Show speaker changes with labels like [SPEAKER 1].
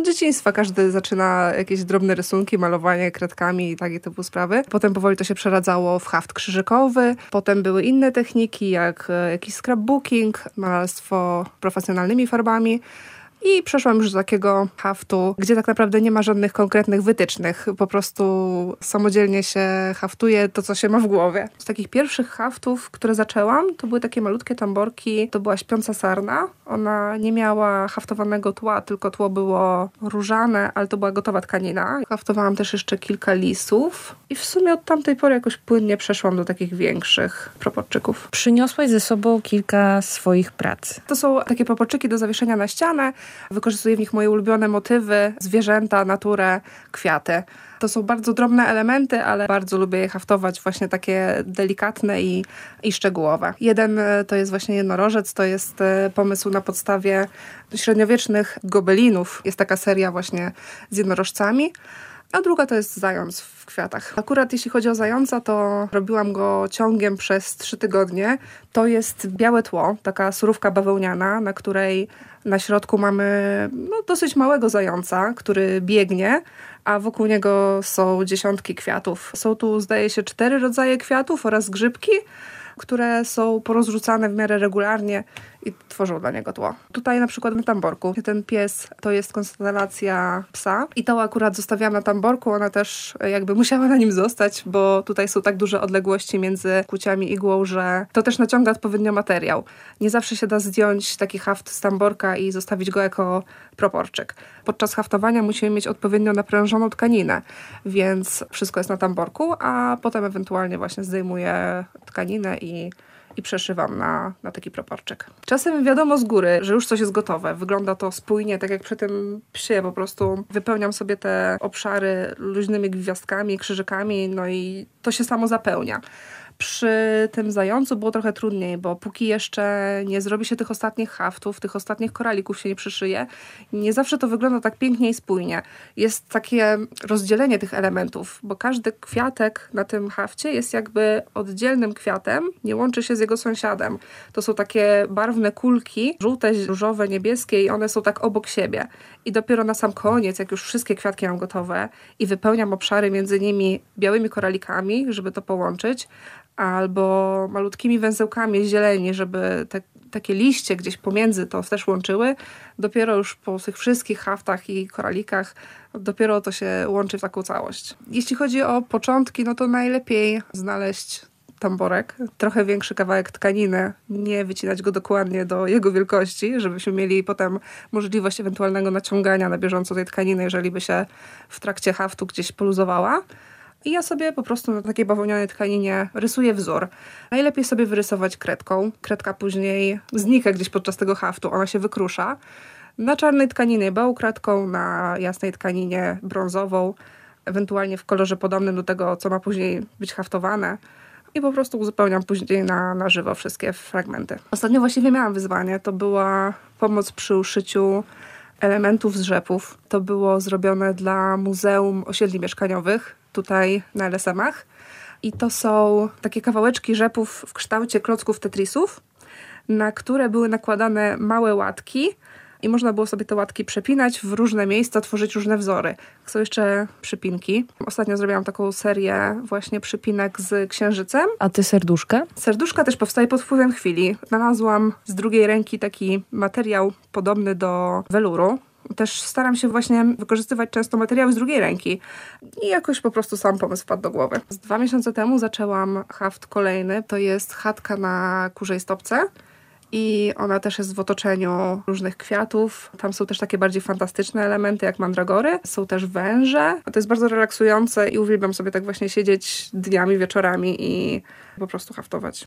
[SPEAKER 1] dzieciństwa każdy zaczyna jakieś drobne rysunki, malowanie kredkami i takie typu sprawy. Potem powoli to się przeradzało w haft krzyżykowy. Potem były inne techniki, jak jakiś scrapbooking, malarstwo profesjonalnymi farbami. I przeszłam już do takiego haftu, gdzie tak naprawdę nie ma żadnych konkretnych wytycznych. Po prostu samodzielnie się haftuje to, co się ma w głowie. Z takich pierwszych haftów, które zaczęłam, to były takie malutkie tamborki. To była śpiąca sarna. Ona nie miała haftowanego tła, tylko tło było różane, ale to była gotowa tkanina. Haftowałam też jeszcze kilka lisów. I w sumie od tamtej pory jakoś płynnie przeszłam do takich większych proporczyków.
[SPEAKER 2] Przyniosłaś ze sobą kilka swoich prac.
[SPEAKER 1] To są takie proporczyki do zawieszenia na ścianę. Wykorzystuję w nich moje ulubione motywy, zwierzęta, naturę, kwiaty. To są bardzo drobne elementy, ale bardzo lubię je haftować, właśnie takie delikatne i szczegółowe. Jeden to jest właśnie jednorożec, to jest pomysł na podstawie średniowiecznych gobelinów. Jest taka seria właśnie z jednorożcami. A druga to jest zając w kwiatach. Akurat jeśli chodzi o zająca, to robiłam go ciągiem przez 3 tygodnie. To jest białe tło, taka surówka bawełniana, na której na środku mamy dosyć małego zająca, który biegnie, a wokół niego są dziesiątki kwiatów. Są tu, zdaje się, 4 rodzaje kwiatów oraz grzybki, które są porozrzucane w miarę regularnie i tworzą dla niego tło. Tutaj na przykład na tamborku. Ten pies to jest konstelacja psa i to akurat zostawiam na tamborku. Ona też jakby musiała na nim zostać, bo tutaj są tak duże odległości między kuciami i igłą, że to też naciąga odpowiednio materiał. Nie zawsze się da zdjąć taki haft z tamborka i zostawić go jako proporczyk. Podczas haftowania musimy mieć odpowiednio naprężoną tkaninę, więc wszystko jest na tamborku, a potem ewentualnie właśnie zdejmuję tkaninę i przeszywam na taki proporczyk. Czasem wiadomo z góry, że już coś jest gotowe. Wygląda to spójnie, tak jak przy tym psie. Po prostu wypełniam sobie te obszary luźnymi gwiazdkami, krzyżykami, no i to się samo zapełnia. Przy tym zającu było trochę trudniej, bo póki jeszcze nie zrobi się tych ostatnich haftów, tych ostatnich koralików się nie przyszyje, nie zawsze to wygląda tak pięknie i spójnie. Jest takie rozdzielenie tych elementów, bo każdy kwiatek na tym hafcie jest jakby oddzielnym kwiatem, nie łączy się z jego sąsiadem. To są takie barwne kulki, żółte, różowe, niebieskie i one są tak obok siebie. I dopiero na sam koniec, jak już wszystkie kwiatki mam gotowe i wypełniam obszary między nimi białymi koralikami, żeby to połączyć, albo malutkimi węzełkami zieleni, żeby takie liście gdzieś pomiędzy to też łączyły. Dopiero już po tych wszystkich haftach i koralikach dopiero to się łączy w taką całość. Jeśli chodzi o początki, no to najlepiej znaleźć tamborek, trochę większy kawałek tkaniny, nie wycinać go dokładnie do jego wielkości, żebyśmy mieli potem możliwość ewentualnego naciągania na bieżąco tej tkaniny, jeżeli by się w trakcie haftu gdzieś poluzowała. I ja sobie po prostu na takiej bawełnianej tkaninie rysuję wzór. Najlepiej sobie wyrysować kredką. Kredka później znika gdzieś podczas tego haftu, ona się wykrusza. Na czarnej tkaninie bałkredką, na jasnej tkaninie brązową, ewentualnie w kolorze podobnym do tego, co ma później być haftowane. I po prostu uzupełniam później na żywo wszystkie fragmenty. Ostatnio właściwie miałam wyzwanie. To była pomoc przy uszyciu elementów z rzepów. To było zrobione dla Muzeum Osiedli Mieszkaniowych, tutaj na LSM-ach. I to są takie kawałeczki rzepów w kształcie klocków Tetrisów, na które były nakładane małe łatki i można było sobie te łatki przepinać w różne miejsca, tworzyć różne wzory. Są jeszcze przypinki. Ostatnio zrobiłam taką serię właśnie przypinek z księżycem.
[SPEAKER 2] A te serduszka?
[SPEAKER 1] Serduszka też powstaje pod wpływem chwili. Znalazłam z drugiej ręki taki materiał podobny do weluru. Też staram się właśnie wykorzystywać często materiały z drugiej ręki. I jakoś po prostu sam pomysł wpadł do głowy. 2 miesiące temu zaczęłam haft kolejny. To jest chatka na kurzej stopce. I ona też jest w otoczeniu różnych kwiatów. Tam są też takie bardziej fantastyczne elementy, jak mandragory. Są też węże. To jest bardzo relaksujące i uwielbiam sobie tak właśnie siedzieć dniami, wieczorami i po prostu haftować.